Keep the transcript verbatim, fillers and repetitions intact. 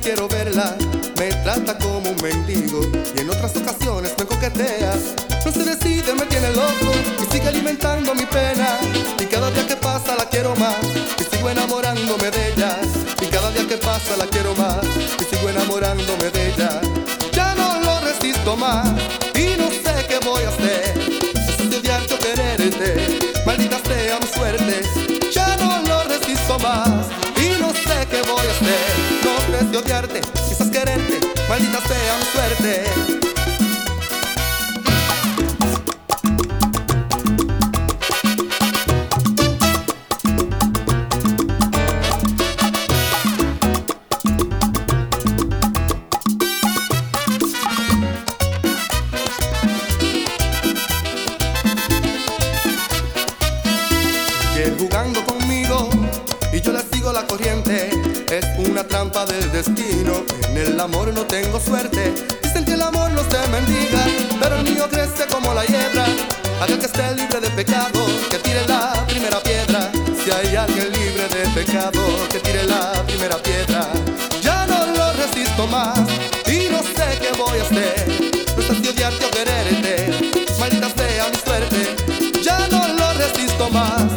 quiero verla, me trata como un mendigo y en otras ocasiones me coquetea. No se decide, me tiene loco y sigue alimentando mi pena. Y cada día que pasa la quiero más y sigo enamorándome de ella. Y cada día que pasa la quiero más y sigo enamorándome de ella. Ya no lo resisto más y no sé qué voy a hacer. Es de odiar yo quererte, maldita sea mi suerte. Ya no lo resisto más y no sé qué voy a hacer. No sé si odiarte, quizás quererte, maldita sea mi suerte. Jugando conmigo y yo le sigo la corriente. Es una trampa del destino, en el amor no tengo suerte. Dicen que el amor no se mendiga, pero el mío crece como la hiedra. Aquel que esté libre de pecado, que tire la primera piedra. Si hay alguien libre de pecado, que tire la primera piedra. Ya no lo resisto más y no sé qué voy a hacer. No sé si odiarte o quererte, maldita sea mi suerte. Ya no lo resisto más